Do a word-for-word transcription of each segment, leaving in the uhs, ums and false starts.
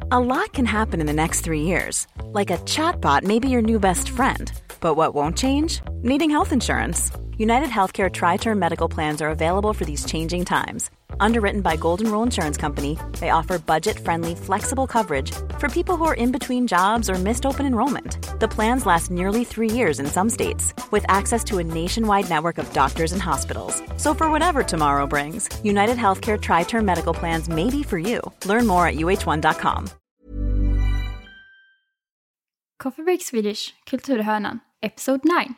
A lot can happen in the next three years. Like a chatbot may be your new best friend. But what won't change? Needing health insurance. United Healthcare Tri-Term Medical Plans are available for these changing times. Underwritten by Golden Rule Insurance Company, they offer budget-friendly, flexible coverage for people who are in between jobs or missed open enrollment. The plans last nearly three years in some states, with access to a nationwide network of doctors and hospitals. So for whatever tomorrow brings, United Healthcare Tri-Term Medical Plans may be for you. Learn more at u h one dot com. Coffee Break Swedish, Kulturhörnan, Episode nine.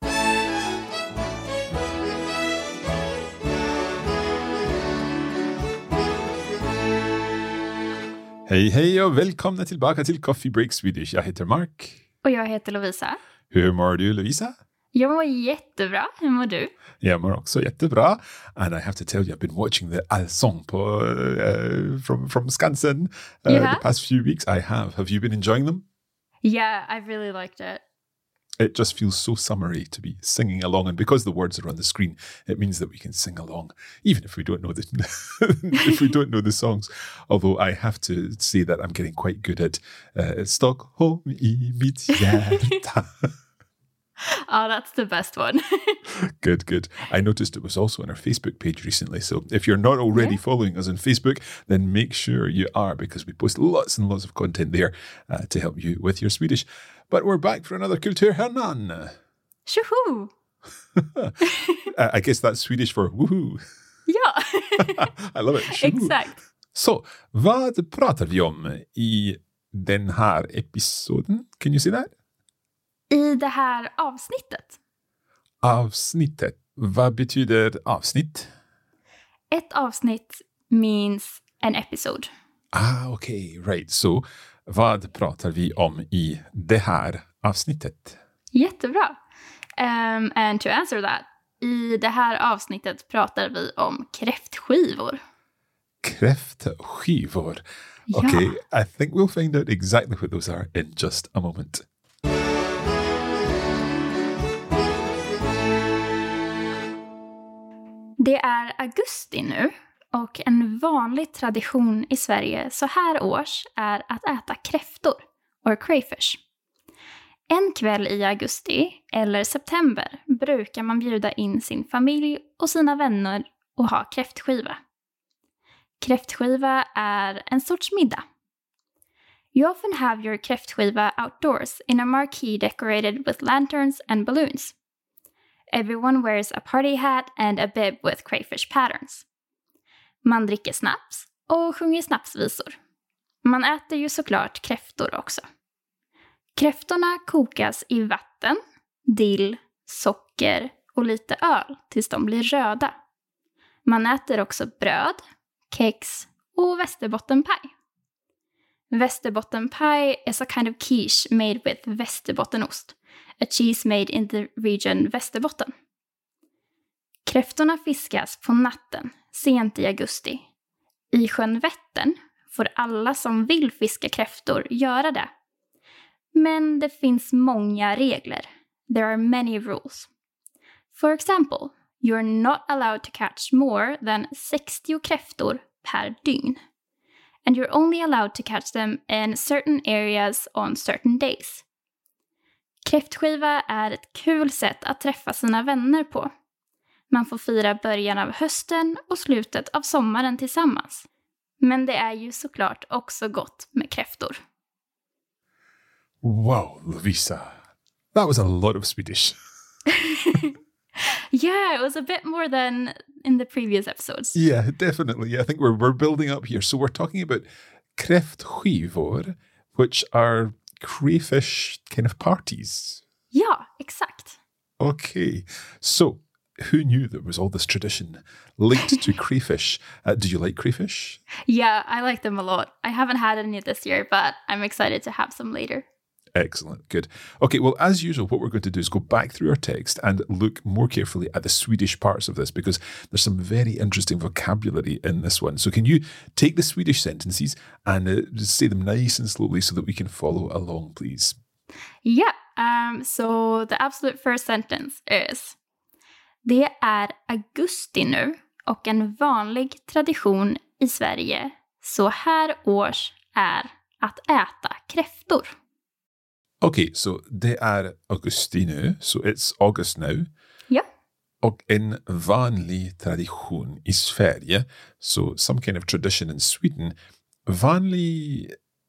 Hej hej och välkomna tillbaka till Coffee Break Swedish. Jag heter Mark. Och jag heter Lovisa. Hur mår du, Lovisa? Jag mår jättebra. Hur mår du? Jag mår också jättebra. And I have to tell you, I've been watching the Allsång på, uh, from, from Skansen uh, yeah. the past few weeks. I have. Have you been enjoying them? Yeah, I really liked it. It just feels so summery to be singing along, and because the words are on the screen, it means that we can sing along, even if we don't know the if we don't know the songs. Although I have to say that I'm getting quite good at uh, Stockholm i mitt hjärta. Oh, that's the best one. Good, good. I noticed it was also on our Facebook page recently. So if you're not already yeah. following us on Facebook, then make sure you are, because we post lots and lots of content there uh, to help you with your Swedish. But we're back for another Kulturhörnan. Tjoho! uh, I guess that's Swedish for woohoo. Ja. I love it. Tjoho. Exakt. Så, vad pratar vi om i den här episoden? Can you see that? I det här avsnittet. Avsnittet. Vad betyder avsnitt? Ett avsnitt means an episode. Ah, okej. Okay. Right. Så, vad pratar vi om i det här avsnittet? Jättebra. Um, and to answer that, i det här avsnittet pratar vi om kräftskivor. Kräftskivor. Ja. Okay, I think we'll find out exactly what those are in just a moment. Det är augusti nu, och en vanlig tradition i Sverige så här års är att äta kräftor, or crayfish. En kväll i augusti eller september brukar man bjuda in sin familj och sina vänner och ha kräftskiva. Kräftskiva är en sorts middag. You often have your kräftskiva outdoors in a marquee decorated with lanterns and balloons. Everyone wears a party hat and a bib with crayfish patterns. Man dricker snaps och sjunger snapsvisor. Man äter ju såklart kräftor också. Kräftorna kokas i vatten, dill, socker och lite öl tills de blir röda. Man äter också bröd, kex och västerbottenpaj. Västerbottenpaj is a kind of quiche made with västerbottenost, a cheese made in the region Västerbotten. Kräftorna fiskas på natten, sent i augusti. I sjön Vättern får alla som vill fiska kräftor göra det. Men det finns många regler. There are many rules. For example, you're not allowed to catch more than sextio kräftor per dygn. And you're only allowed to catch them in certain areas on certain days. Kräftskiva är ett kul sätt att träffa sina vänner på. Man får fira början av hösten och slutet av sommaren tillsammans. Men det är ju såklart också gott med kräftor. Wow, Lovisa. That was a lot of Swedish. Yeah, it was a bit more than in the previous episodes. Yeah, definitely. Yeah, I think we're we're building up here. So we're talking about kräftskivor, which are crayfish kind of parties. Ja, exakt. Okay. So, who knew there was all this tradition linked to crayfish? Uh, do you like crayfish? Yeah, I like them a lot. I haven't had any this year, but I'm excited to have some later. Excellent. Good. Okay, well, as usual, what we're going to do is go back through our text and look more carefully at the Swedish parts of this, because there's some very interesting vocabulary in this one. So can you take the Swedish sentences and uh, just say them nice and slowly so that we can follow along, please? Yeah, um, so the absolute first sentence is: Det är augusti nu och en vanlig tradition i Sverige så här års är att äta kräftor. Okay, so det är augusti nu, so it's August now. Ja. Och en vanlig tradition i Sverige, so some kind of tradition in Sweden, vanlig,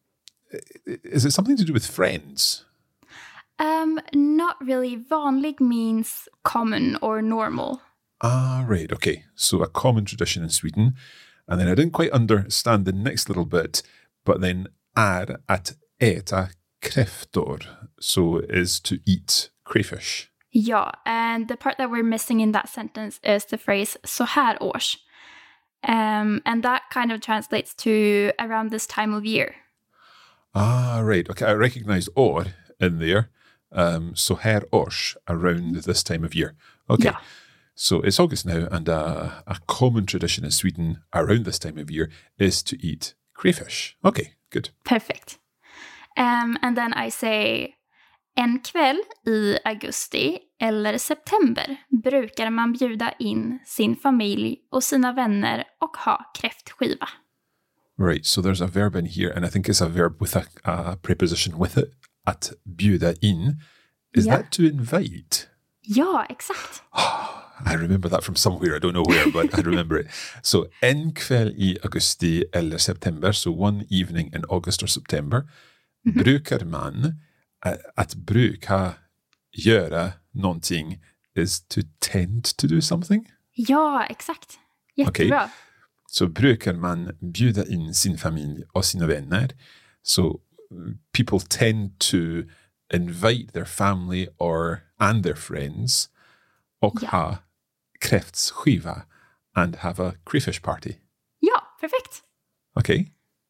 is it something to do with friends? Um, not really. Vanlig means common or normal. Ah, right, okay. So a common tradition in Sweden. And then I didn't quite understand the next little bit, but then är att äta kräftor, so is to eat crayfish. Ja, and the part that we're missing in that sentence is the phrase så här års. Um, and that kind of translates to around this time of year. Ah, right. Okay, I recognized år in there. Um, so här års, around this time of year. Okay. Yeah. So it's August now, and uh, a common tradition in Sweden around this time of year is to eat crayfish. Okay, good. Perfect. Um, and then I say, en kväll i augusti eller september brukar man bjuda in sin familj och sina vänner och ha kräftskiva. Right, so there's a verb in here, and I think it's a verb with a, a preposition with it. Att bjuda in. Is Yeah. that to invite? Ja, exakt. I remember that from somewhere, I don't know where, but I remember it. So en kväll i augusti eller september, so one evening in August or September, mm-hmm. brukar man, uh, att bruka göra någonting is to tend to do something? Ja, exakt. Jättebra. Okay. Så brukar man bjuda in sin familj och sina vänner. So people tend to invite their family or and their friends och Ja. ha kräftskiva and have a crayfish party. Ja, perfekt. Okay.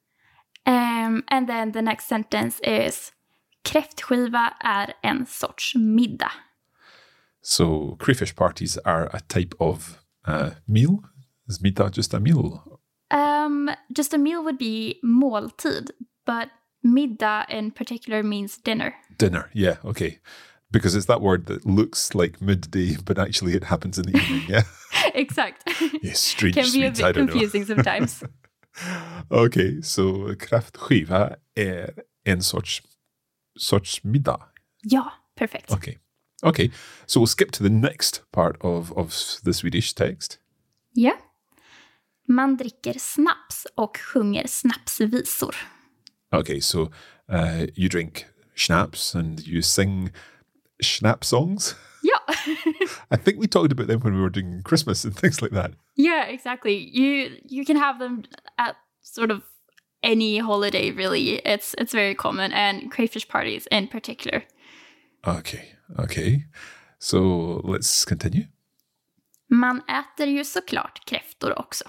Um, and then the next sentence is kräftskiva är en sorts middag. So crayfish parties are a type of uh, meal. Is middag just a meal? Um, just a meal would be måltid, but middag in particular means dinner. Dinner, yeah, okay. Because it's that word that looks like midday, but actually it happens in the evening, yeah? Exakt. Yes, strange Can be a Swedes, I bit don't confusing sometimes. know. Okay, so kräftskiva är en sorts, sorts middag. Ja, perfekt. Okay. Okay, so we'll skip to the next part of, of the Swedish text. Ja. Man dricker snaps och sjunger snapsvisor. Okay, so uh, you drink schnapps and you sing schnapps songs. Ja. I think we talked about them when we were doing Christmas and things like that. Yeah, exactly. You you can have them at sort of any holiday, really. It's it's very common, and crayfish parties in particular. Okay, okay. So let's continue. Man äter ju såklart kräftor också.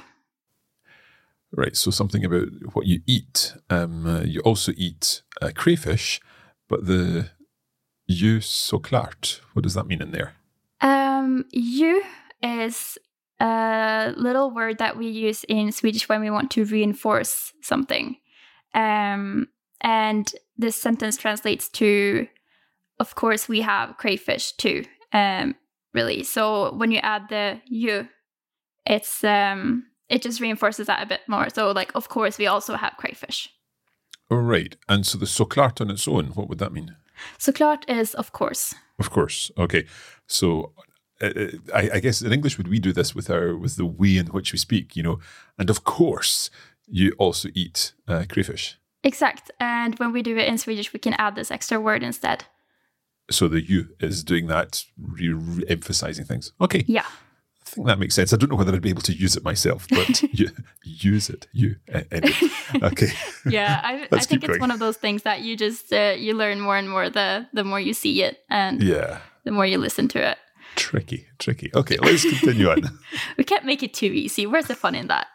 Right, so something about what you eat. Um, uh, you also eat uh, crayfish, but the ju såklart, what does that mean in there? Um, ju is a little word that we use in Swedish when we want to reinforce something. Um, and this sentence translates to, of course, we have crayfish too, um, really. So when you add the ju, it's... Um, it just reinforces that a bit more. So, like, of course, we also have crayfish. Oh, right. And so the såklart on its own, what would that mean? Såklart is of course. Of course. Okay. So uh, I, I guess in English, would we do this with our with the way in which we speak, you know? And of course, you also eat uh, crayfish. Exact. And when we do it in Swedish, we can add this extra word instead. So the you is doing that, re- re-emphasizing things. Okay. Yeah. I think that makes sense. I don't know whether I'd be able to use it myself, but you, use it. You. Anyway. Okay. Yeah, I, I think it's going. one of those things that you just uh, you learn more and more the the more you see it and yeah. the more you listen to it. Tricky, tricky. Okay, let's continue on. We can't make it too easy. Where's the fun in that?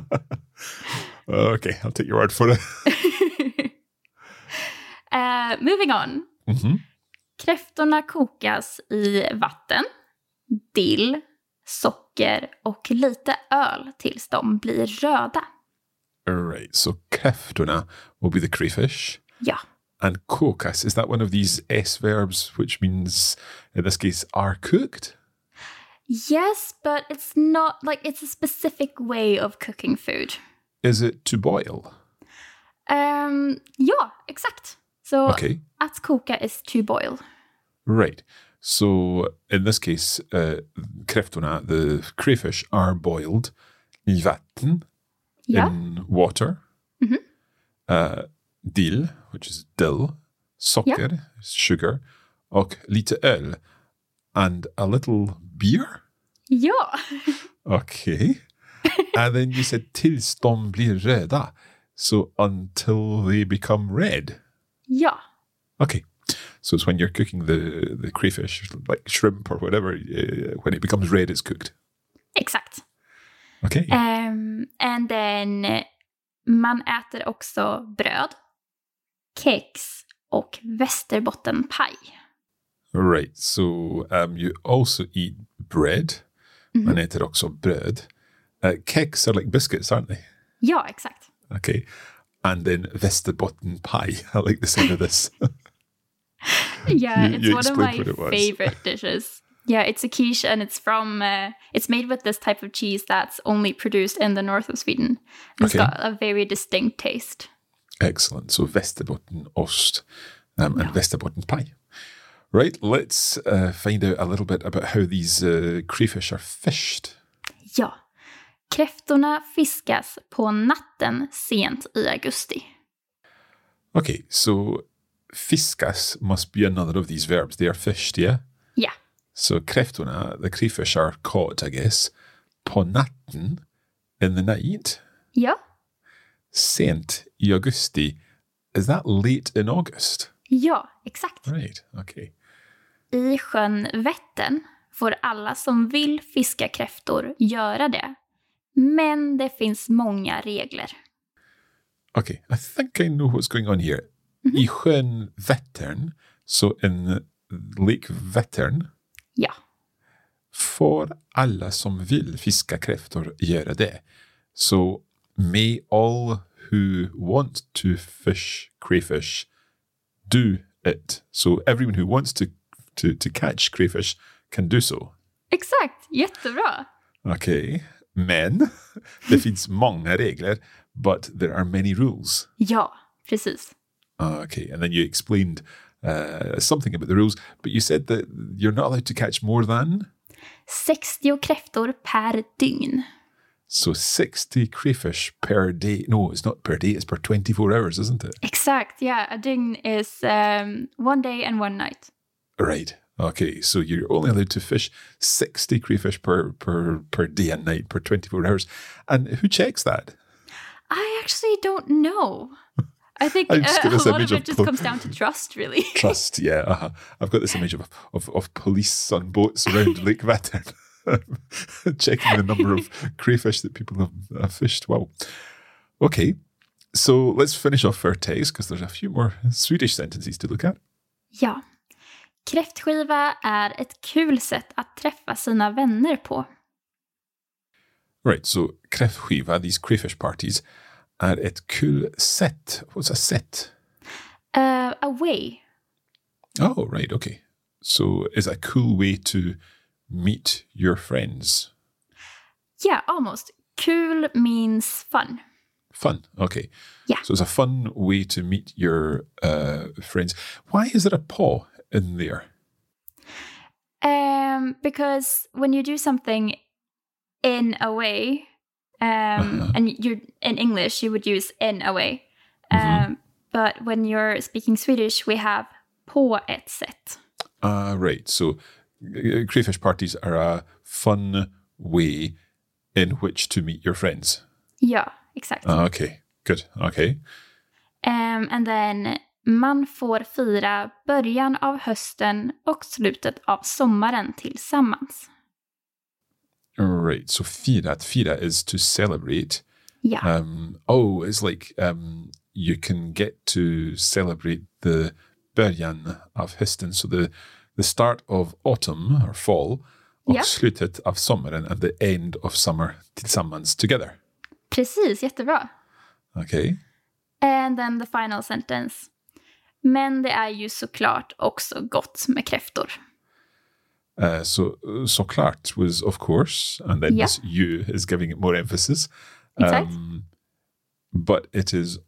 Okay, I'll take your word for it. uh, moving on. Mm-hmm. Kräftorna kokas i vatten, dill, socker och lite öl tills de blir röda. All right, so kräftorna will be the crayfish. Ja. And kokas, is that one of these S verbs, which means, in this case, are cooked? Yes, but it's not, like, it's a specific way of cooking food. Is it to boil? Um, ja, exakt. Så Okay. att koka is to boil. Right. So in this case, uh, kräftorna, the crayfish, are boiled i vatten, Ja. in water. Mhm. Uh, dill, which is dill, socker, sugar, och lite öl, and a little beer. Ja. Okay. And then you said tills de blir röda. So until they become red. Ja. Okay. So it's when you're cooking the, the crayfish, like shrimp or whatever, uh, when it becomes red, it's cooked. Exakt. Okay. Um, and then eh, man äter också bröd, kex och västerbottenpaj. Right. So um, you also eat bread. Mhm. Man äter också bröd. Uh, kex are like biscuits, aren't they? Ja, exakt. Okay. And then västerbottenpaj. I like the sound of this. Yeah, You- it's you one of explained my what it was. favorite dishes. Yeah, it's a quiche and it's from, uh, it's made with this type of cheese that's only produced in the north of Sweden. And It's Okay. got a very distinct taste. Excellent. So Västerbottenost um, and Västerbottenpaj. Right. Let's uh, find out a little bit about how these uh, crayfish are fished. Ja. Kräftorna fiskas på natten sent i augusti. Okay. So fiskas must be another of these verbs. They are fished, yeah? Ja. So kräftorna, the crayfish, are caught, I guess, på natten, in the night, Ja. sent i augusti. Is that late in August? Ja, exakt. Right. Okay. I sjön Vättern får alla som vill fiska kräftor göra det. Men det finns många regler. Okay, I think I know what's going on here. I sjön Vättern, so in Lake Vättern, Ja. får alla som vill fiska kräftor göra det. So may all who want to fish crayfish do it. So everyone who wants to, to, to catch crayfish can do so. Exakt, jättebra. Okay, men det finns många regler, but there are many rules. Ja, precis. Okay, and then you explained uh, something about the rules, but you said that you're not allowed to catch more than? sextio kräftor per dygn. So sixty crayfish per day. No, it's not per day, it's per twenty-four hours, isn't it? Exakt, ja. A dygn is um, one day and one night. Right. Okay, so you're only allowed to fish sixty crayfish per, per, per day and night, per twenty-four hours. And who checks that? I actually don't know. I think I've just uh, got this a lot image of of it just pol- comes down to trust, really. Trust, yeah. Uh-huh. I've got this image of, of, of police on boats around Lake Vättern, checking the number of crayfish that people have, have fished. Wow. Okay, so let's finish off our text because there's a few more Swedish sentences to look at. Ja. Kräftskiva är ett kul sätt att träffa sina vänner på. Right, so kräftskiva, these crayfish parties, är ett kul sätt. What's a set? Uh, a way. Oh, right, okay. So is a cool way to meet your friends. Yeah, almost. Kul means fun. Fun, okay. Yeah. So it's a fun way to meet your uh, friends. Why is there a paw in there? Um, because when you do something in a way, um, Uh-huh. and you in English you would use in a way, um, Mhm. but when you're speaking Swedish we have på ett sätt. Ah, right. So uh, crayfish parties are a fun way in which to meet your friends. Ja, exakt. Ah, okay, good. Okay. Um, and then man får fira början av hösten och slutet av sommaren tillsammans. All right. So fira, fira is to celebrate. Ja, Um, oh, it's like um, you can get to celebrate the början av hösten. So the, the start of autumn or fall och Ja. slutet av sommaren and the end of summer tillsammans together. precis, jättebra. Okay. And then the final sentence. Men det är ju såklart också gott med kräftor. Uh, so, såklart was of course, and then Yeah. this you is giving it more emphasis. Exakt. Um, but it is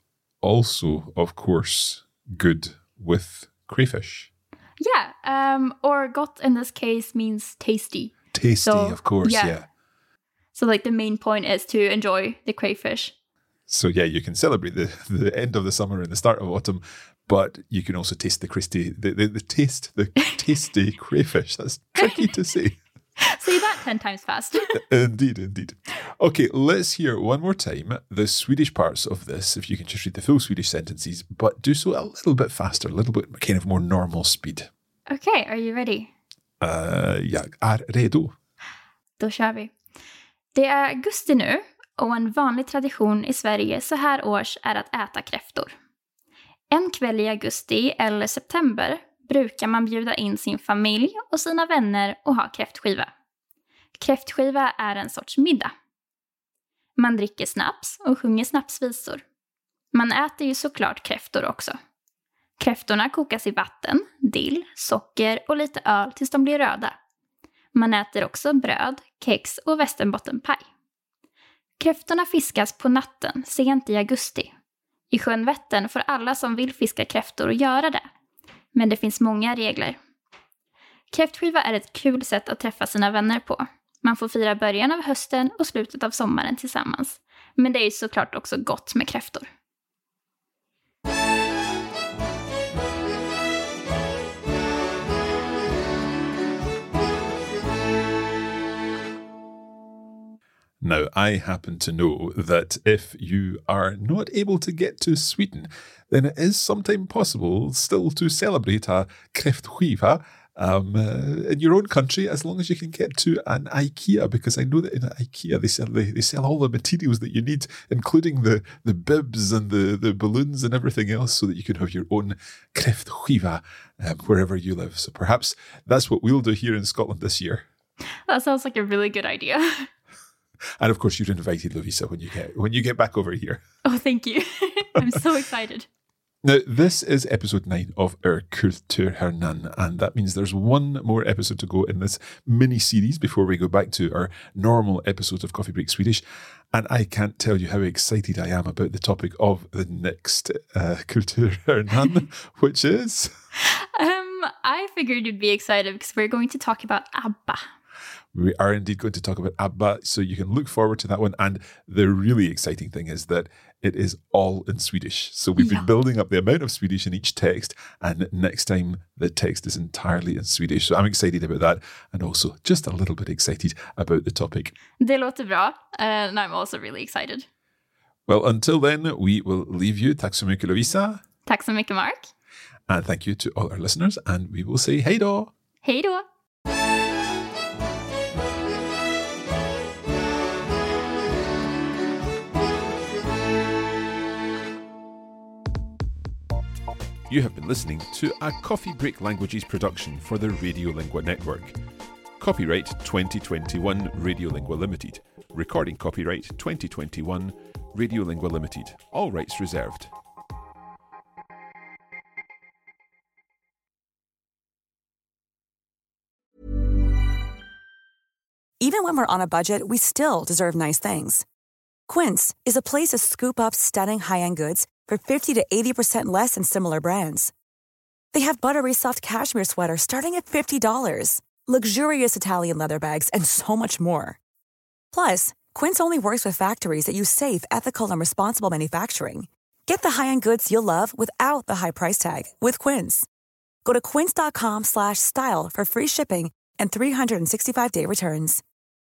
also, of course, good with crayfish. Yeah, um, or gott in this case means tasty. Tasty, So, of course, yeah. yeah. So like the main point is to enjoy the crayfish. So yeah, you can celebrate the, the end of the summer and the start of autumn, but you can also taste the crispy, the, the, the taste, the tasty crayfish. That's tricky to say. Say that ten times fast. Indeed, indeed. Okay, let's hear one more time the Swedish parts of this, if you can just read the full Swedish sentences, but do so a little bit faster, a little bit kind of more normal speed. Okay, are you ready? Uh, jag är redo. Då kör vi. Det är augusti nu och en vanlig tradition i Sverige så här års är att äta kräftor. En kväll i augusti eller september brukar man bjuda in sin familj och sina vänner och ha kräftskiva. Kräftskiva är en sorts middag. Man dricker snaps och sjunger snapsvisor. Man äter ju såklart kräftor också. Kräftorna kokas i vatten, dill, socker och lite öl tills de blir röda. Man äter också bröd, kex och västerbottenpaj. Kräftorna fiskas på natten, sent i augusti. I sjön Vättern får alla som vill fiska kräftor göra det. Men det finns många regler. Kräftskiva är ett kul sätt att träffa sina vänner på. Man får fira början av hösten och slutet av sommaren tillsammans. Men det är ju såklart också gott med kräftor. Now, I happen to know that if you are not able to get to Sweden, then it is sometime possible still to celebrate a kräftskiva um, uh, in your own country, as long as you can get to an IKEA, because I know that in IKEA they sell they, they sell all the materials that you need, including the, the bibs and the, the balloons and everything else, so that you can have your own kräftskiva um, wherever you live. So perhaps that's what we'll do here in Scotland this year. That sounds like a really good idea. And of course, you're invited, Lovisa, when you get when you get back over here. Oh, thank you. I'm so excited. Now, this is episode nine of our Kulturhörnan, and that means there's one more episode to go in this mini-series before we go back to our normal episode of Coffee Break Swedish. And I can't tell you how excited I am about the topic of the next uh, Kulturhörnan, which is... Um, I figured you'd be excited because we're going to talk about ABBA. We are indeed going to talk about ABBA, so you can look forward to that one. And the really exciting thing is that it is all in Swedish. So we've Yeah. been building up the amount of Swedish in each text, and next time the text is entirely in Swedish. So I'm excited about that, and also just a little bit excited about the topic. Det låter bra, and I'm also really excited. Well, until then, we will leave you. Tack så mycket, Lovisa. Tack så mycket, Mark. And thank you to all our listeners, and we will say hej då. Hej då! You have been listening to a Coffee Break Languages production for the Radiolingua Network. Copyright twenty twenty-one Radiolingua Limited. Recording copyright twenty twenty-one Radiolingua Limited. All rights reserved. Even when we're on a budget, we still deserve nice things. Quince is a place to scoop up stunning high-end goods for fifty to eighty percent less than similar brands. They have buttery soft cashmere sweaters starting at fifty dollars, luxurious Italian leather bags, and so much more. Plus, Quince only works with factories that use safe, ethical, and responsible manufacturing. Get the high-end goods you'll love without the high price tag with Quince. Go to quince.com slash style for free shipping and three sixty-five day returns.